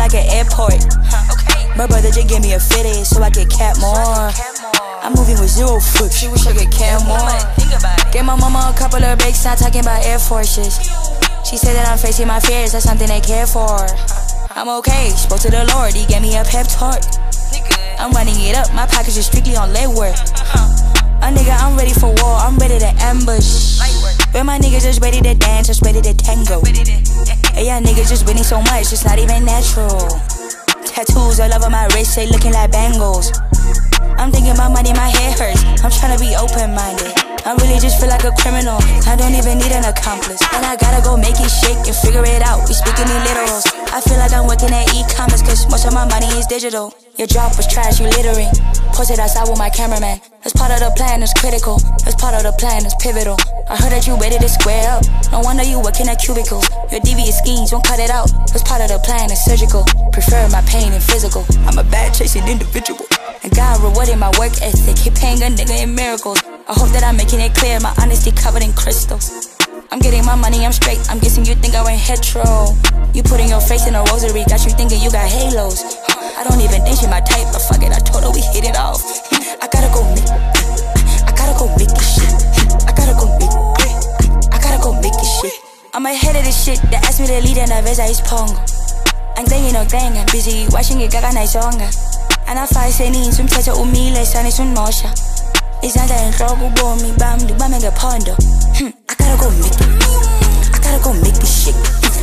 like an airport. My brother just gave me a fitted so I could cap more. I'm moving with 0 foot, she wish I could care more. Gave my mama a couple of breaks, not talking about Air Forces. She said that I'm facing my fears, that's something they care for. I'm okay, spoke to the Lord, he gave me a pep talk. I'm running it up, my pockets is strictly on leg work. A nigga, I'm ready for war, I'm ready to ambush. But my niggas just ready to dance, just ready to tango. Hey, y'all niggas just winning so much, it's not even natural. Tattoos all over my wrist, they looking like bangles. I'm thinking about money, my head hurts. I'm tryna be open-minded. I really just feel like a criminal. I don't even need an accomplice. And I gotta go make it shake and figure it out. We speaking in literals. I feel like I'm working at e-commerce, cause most of my money is digital. Your drop was trash, you littering. Posted outside with my cameraman. That's part of the plan, it's critical. That's part of the plan, it's pivotal. I heard that you ready to square up. No wonder you working at cubicles. Your devious schemes, won't cut it out. That's part of the plan, it's surgical. Prefer my pain and physical. I'm a bad chasing individual. And God rewarded my work ethic. He paying a nigga in miracles. I hope that I'm making it clear, my honesty covered in crystals. I'm getting my money, I'm straight. I'm guessing you think I went hetero. You putting your face in a rosary, got you thinking you got halos. I don't even think she my type, but fuck it, I told her we hit it off. I gotta go make this shit. I gotta go make this shit. I'm ahead of this shit, they asked me to lead and I is pongo. Ang dangin o dang, busy watching it gaga na isonga. Anafasenin sumthetho umile sani sunmosha. Izandla enhloko ubomi bami ngibame ngephondo. I gotta go make this shit.